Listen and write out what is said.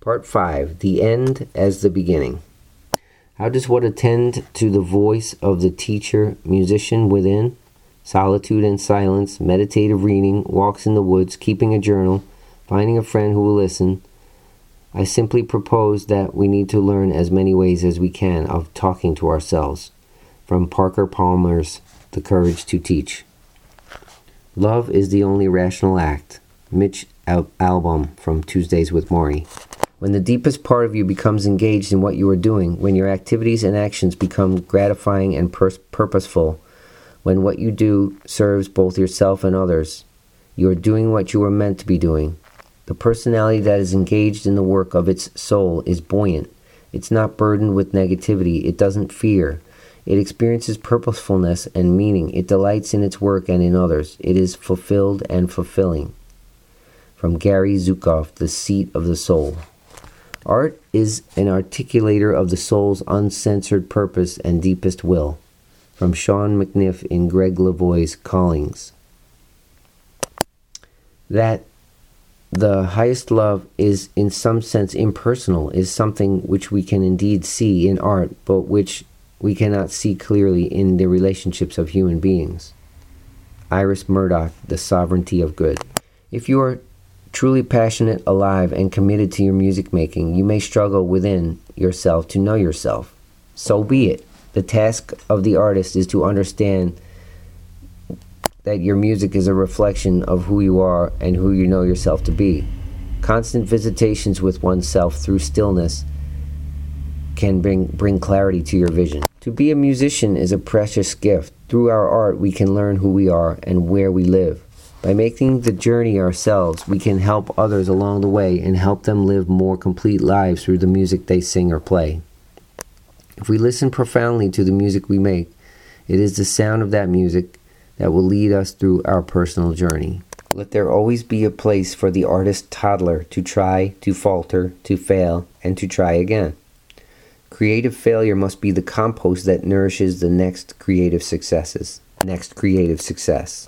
Part 5. The End as the Beginning. How does one attend to the voice of the teacher, musician within? Solitude and silence, meditative reading, walks in the woods, keeping a journal, finding a friend who will listen. I simply propose that we need to learn as many ways as we can of talking to ourselves. From Parker Palmer's The Courage to Teach. Love is the only rational act. Mitch Albom from Tuesdays with Maury. When the deepest part of you becomes engaged in what you are doing, when your activities and actions become gratifying and purposeful, when what you do serves both yourself and others, you are doing what you were meant to be doing. The personality that is engaged in the work of its soul is buoyant. It's not burdened with negativity. It doesn't fear. It experiences purposefulness and meaning. It delights in its work and in others. It is fulfilled and fulfilling. From Gary Zukav, The Seat of the Soul. Art is an articulator of the soul's uncensored purpose and deepest will. From Sean McNiff in Greg Lavoie's Callings. That the highest love is in some sense impersonal is something which we can indeed see in art, but which we cannot see clearly in the relationships of human beings. Iris Murdoch, The Sovereignty of Good. If you are truly passionate, alive, and committed to your music making, you may struggle within yourself to know yourself. So be it. The task of the artist is to understand that your music is a reflection of who you are and who you know yourself to be. Constant visitations with oneself through stillness can bring clarity to your vision. To be a musician is a precious gift. Through our art, we can learn who we are and where we live. By making the journey ourselves, we can help others along the way and help them live more complete lives through the music they sing or play. If we listen profoundly to the music we make, it is the sound of that music that will lead us through our personal journey. Let there always be a place for the artist toddler to try, to falter, to fail, and to try again. Creative failure must be the compost that nourishes the next creative success.